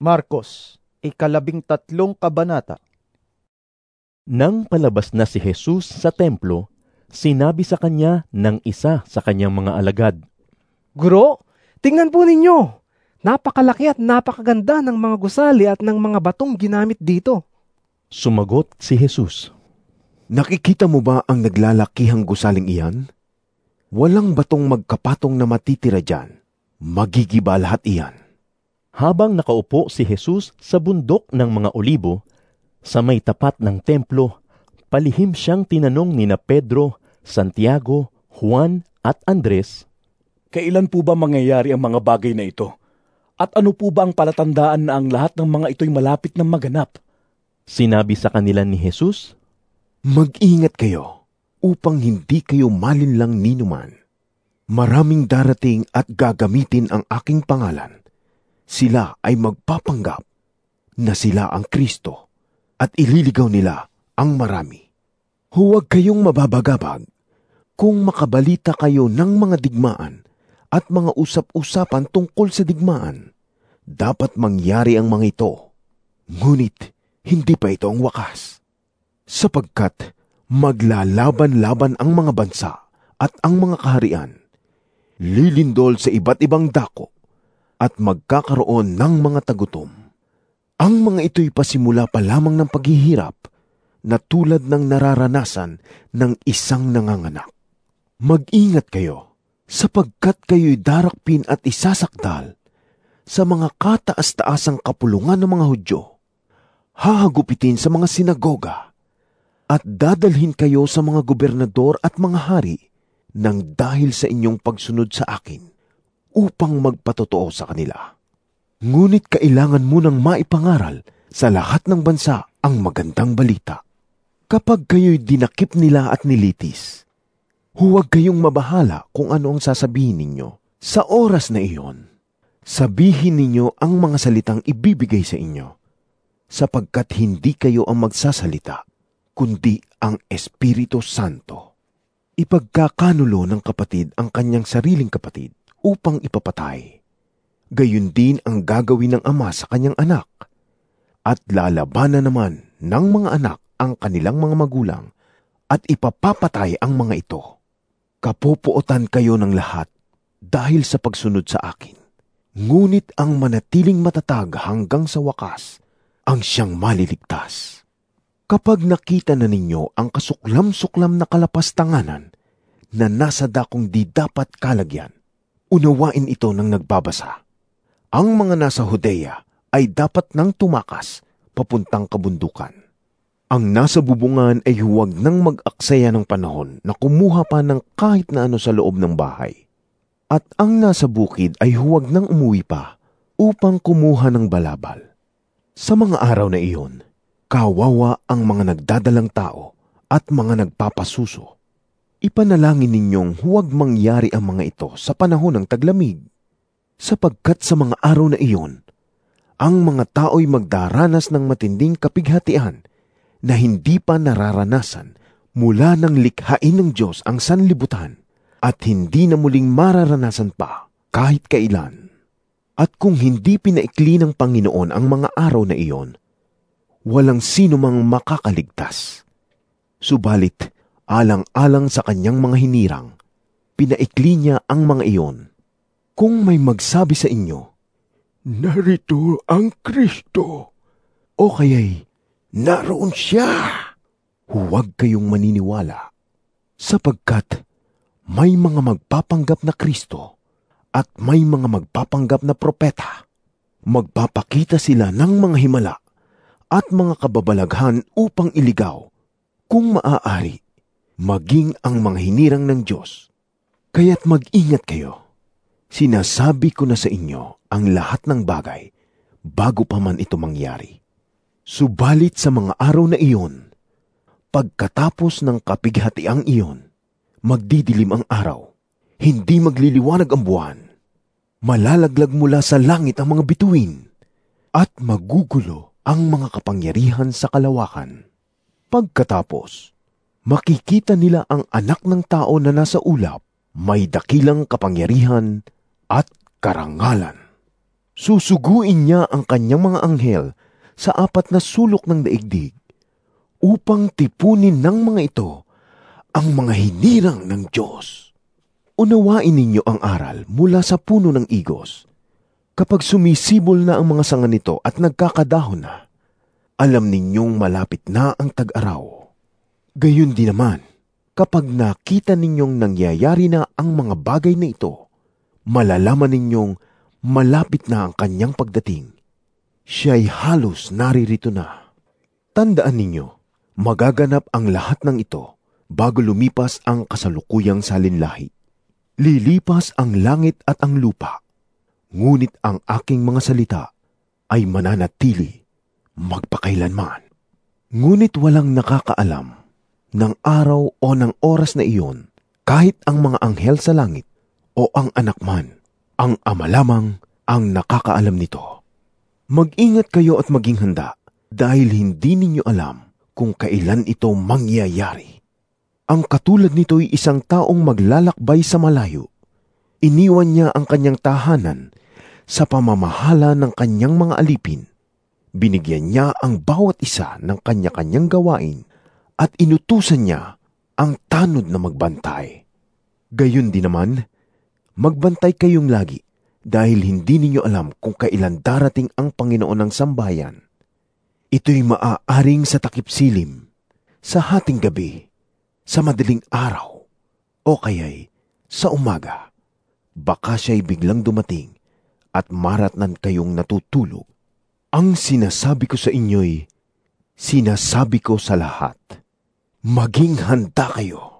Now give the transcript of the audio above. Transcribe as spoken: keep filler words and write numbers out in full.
Marcos, ikalabing tatlong kabanata. Nang palabas na si Jesus sa templo, sinabi sa kanya ng isa sa kanyang mga alagad, Guro, tingnan po ninyo. Napakalaki at napakaganda ng mga gusali at ng mga batong ginamit dito. Sumagot si Jesus, Nakikita mo ba ang naglalakihang gusaling iyan? Walang batong magkapatong na matitira dyan. Magigiba lahat iyan. Habang nakaupo si Jesus sa bundok ng mga olibo, sa may tapat ng templo, palihim siyang tinanong nina Pedro, Santiago, Juan at Andres, Kailan po ba mangyayari ang mga bagay na ito? At ano po ba ang palatandaan na ang lahat ng mga ito'y malapit ng maganap? Sinabi sa kanila ni Jesus, Mag-ingat kayo upang hindi kayo malinlang ninuman. Maraming darating at gagamitin ang aking pangalan. Sila ay magpapanggap na sila ang Kristo at ililigaw nila ang marami. Huwag kayong mababagabag kung makabalita kayo ng mga digmaan at mga usap-usapan tungkol sa digmaan. Dapat mangyari ang mga ito, ngunit hindi pa ito ang wakas. Sapagkat maglalaban-laban ang mga bansa at ang mga kaharian, lilindol sa iba't ibang dako at magkakaroon ng mga tagutom. Ang mga ito'y pasimula pa lamang ng paghihirap na tulad ng nararanasan ng isang nanganganak. Mag-ingat kayo sapagkat kayo'y darakpin at isasakdal sa mga kataas-taasang kapulungan ng mga Hudyo. Hahagupitin sa mga sinagoga at dadalhin kayo sa mga gobernador at mga hari nang dahil sa inyong pagsunod sa akin upang magpatotoo sa kanila. Ngunit kailangan mo nang maipangaral sa lahat ng bansa ang magandang balita. Kapag kayo'y dinakip nila at nilitis, huwag kayong mabahala kung ano ang sasabihin ninyo. Sa oras na iyon, sabihin ninyo ang mga salitang ibibigay sa inyo, sapagkat hindi kayo ang magsasalita, kundi ang Espiritu Santo. Ipagkakanulo ng kapatid ang kanyang sariling kapatid upang ipapatay. Gayun din ang gagawin ng ama sa kanyang anak. At lalabanan naman ng mga anak ang kanilang mga magulang at ipapapatay ang mga ito. Kapupuotan kayo ng lahat dahil sa pagsunod sa akin. Ngunit ang manatiling matatag hanggang sa wakas ang siyang maliligtas. Kapag nakita na ninyo ang kasuklam-suklam na kalapastanganan na nasa dakong di dapat kalagyan, unawain ito ng nagbabasa. Ang mga nasa Judea ay dapat nang tumakas papuntang kabundukan. Ang nasa bubungan ay huwag nang mag-aksaya ng panahon na kumuha pa ng kahit na ano sa loob ng bahay. At ang nasa bukid ay huwag nang umuwi pa upang kumuha ng balabal. Sa mga araw na iyon, kawawa ang mga nagdadalang tao at mga nagpapasuso. Ipanalangin ninyong huwag mangyari ang mga ito sa panahon ng taglamig, sapagkat sa mga araw na iyon, ang mga tao'y magdaranas ng matinding kapighatian na hindi pa nararanasan mula nang likhain ng Diyos ang sanlibutan at hindi na muling mararanasan pa kahit kailan. At kung hindi pinaikli ng Panginoon ang mga araw na iyon, walang sino mang makakaligtas. Subalit, alang-alang sa kanyang mga hinirang, pinaikli niya ang mga iyon. Kung may magsabi sa inyo, narito ang Kristo, o kaya'y naroon siya, huwag kayong maniniwala, sapagkat may mga magpapanggap na Kristo at may mga magpapanggap na propeta. Magpapakita sila ng mga himala at mga kababalaghan upang iligaw, kung maaari, maging ang mga hinirang ng Diyos. Kaya't mag-ingat kayo. Sinasabi ko na sa inyo ang lahat ng bagay bago pa man ito mangyari. Subalit sa mga araw na iyon, pagkatapos ng kapighatiang iyon, magdidilim ang araw, hindi magliliwanag ang buwan, malalaglag mula sa langit ang mga bituin, at magugulo ang mga kapangyarihan sa kalawakan. Pagkatapos, makikita nila ang anak ng tao na nasa ulap, may dakilang kapangyarihan at karangalan. Susuguin niya ang kanyang mga anghel sa apat na sulok ng daigdig upang tipunin ng mga ito ang mga hinirang ng Diyos. Unawain ninyo ang aral mula sa puno ng igos. Kapag sumisibol na ang mga sanga nito at nagkakadahon na, alam ninyong malapit na ang tag-araw. Gayon din naman, kapag nakita ninyong nangyayari na ang mga bagay na ito, malalaman ninyong malapit na ang kanyang pagdating. Siya'y halos naririto na. Tandaan ninyo, magaganap ang lahat ng ito bago lumipas ang kasalukuyang salinlahi. Lilipas ang langit at ang lupa, ngunit ang aking mga salita ay mananatili magpakailanman. Ngunit walang nakakaalam ng araw o ng oras na iyon, kahit ang mga anghel sa langit o ang anak man. Ang Ama lamang ang nakakaalam nito. Mag-ingat kayo at maging handa dahil hindi ninyo alam kung kailan ito mangyayari. Ang katulad nito'y isang taong maglalakbay sa malayo. Iniwan niya ang kanyang tahanan sa pamamahala ng kanyang mga alipin. Binigyan niya ang bawat isa ng kanya-kanyang gawain at inutusan niya ang tanod na magbantay. Gayon din naman, magbantay kayong lagi dahil hindi ninyo alam kung kailan darating ang Panginoon ng sambayan. Ito'y maaaring sa takip silim, sa hating gabi, sa madaling araw, o kaya'y sa umaga. Baka siya'y biglang dumating at maratnan kayong natutulog. Ang sinasabi ko sa inyo'y, sinasabi ko sa lahat. Maging handa kayo.